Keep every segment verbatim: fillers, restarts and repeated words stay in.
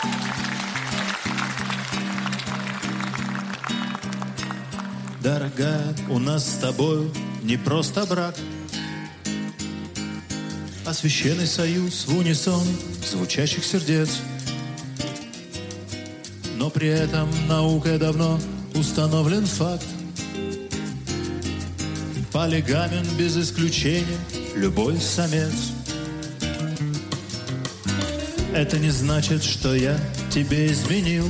Дорогая, у нас с тобою не просто брак, а священный союз в унисон звучащих сердец. Но при этом наукой давно установлен факт: полигамен без исключения любой самец. Это не значит, что я тебе изменил.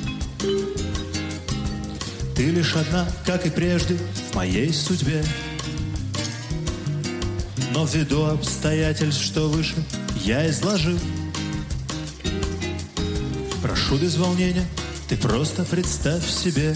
Ты лишь одна, как и прежде, в моей судьбе. Но ввиду обстоятельств, что выше, я изложил. Прошу без волнения, ты просто представь себе.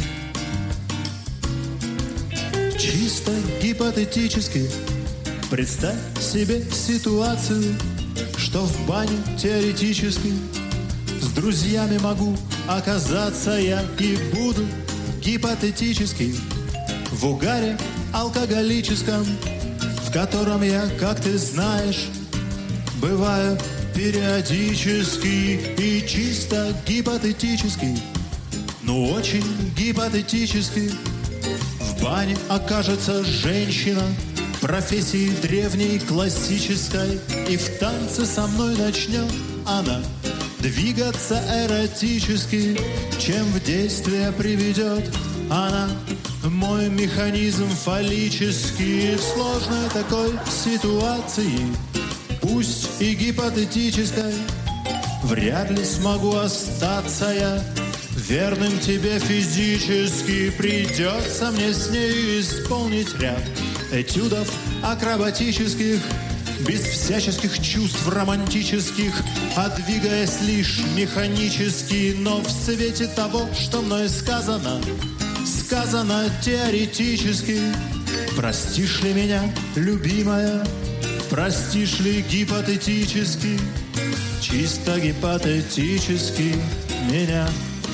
Чисто гипотетически представь себе ситуацию, что в бане теоретически с друзьями могу оказаться я и буду гипотетически в угаре алкоголическом, в котором я, как ты знаешь, бываю периодически. И чисто гипотетически, ну очень гипотетически, в бане окажется женщина профессии древней классической, и в танце со мной начнет она двигаться эротически. Чем в действие приведет она мой механизм фаллический? В сложной такой ситуации, пусть и гипотетической, вряд ли смогу остаться я верным тебе физически. Придется мне с нею исполнить ряд этюдов акробатических, без всяческих чувств романтических, а двигаясь лишь механически. Но в свете того, что мной сказано, сказано теоретически. Простишь ли меня, любимая, простишь ли гипотетически, чисто гипотетически меня,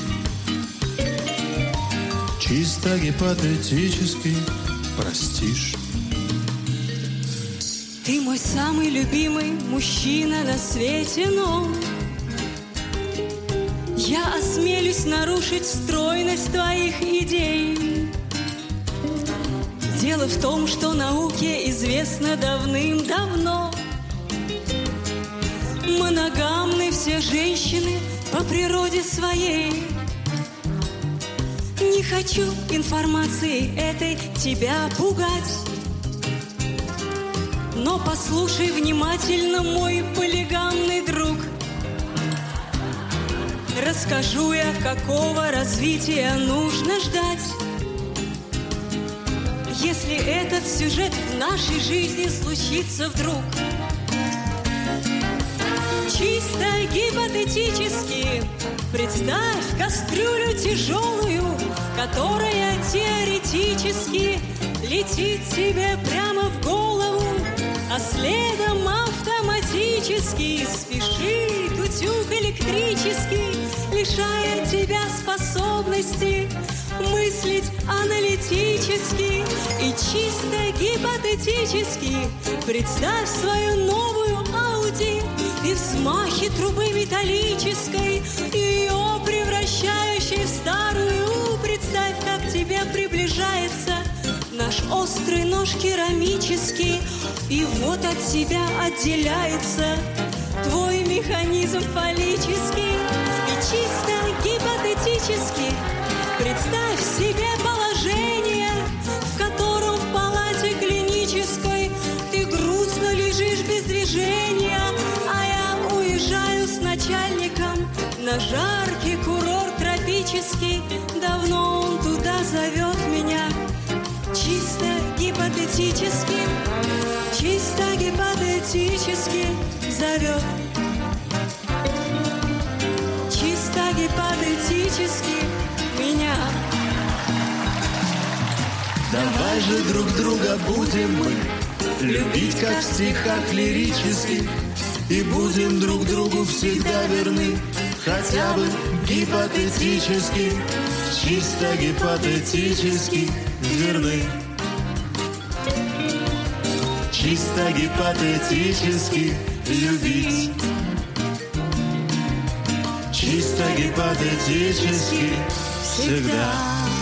чисто гипотетически простишь? Ты мой самый любимый мужчина на свете, но я осмелюсь нарушить стройность твоих идей. Дело в том, что науке известно давным-давно: моногамны все женщины по природе своей. Не хочу информацией этой тебя пугать, но послушай внимательно, мой полигамный друг. Расскажу я, какого развития нужно ждать, если этот сюжет в нашей жизни случится вдруг. Чисто гипотетически представь кастрюлю тяжелую, которая теоретически летит тебе прямо в голову, а следом автоматически спешит утюг электрический, лишая тебя способности мыслить аналитически. И чисто гипотетически представь свою новую Ауди и взмахи трубы металлической, ее превращающей в старую. Представь, как к тебе приближается наш острый нож керамический, и вот от тебя отделяется твой механизм фаллический. И чисто гипотетически представь себе положение, в котором в палате клинической ты грустно лежишь без движения, а я уезжаю с начальником на жаркий курорт тропический. Давно он туда зовет меня. Чисто гипотетически, чисто гипотетически зовет. Чисто гипотетически меня. Давай же друг друга будем мы любить, как в стихах лирических, и будем друг другу всегда верны, хотя бы гипотетически, чисто гипотетически верны. Чисто гипотетически любить, чисто гипотетически всегда.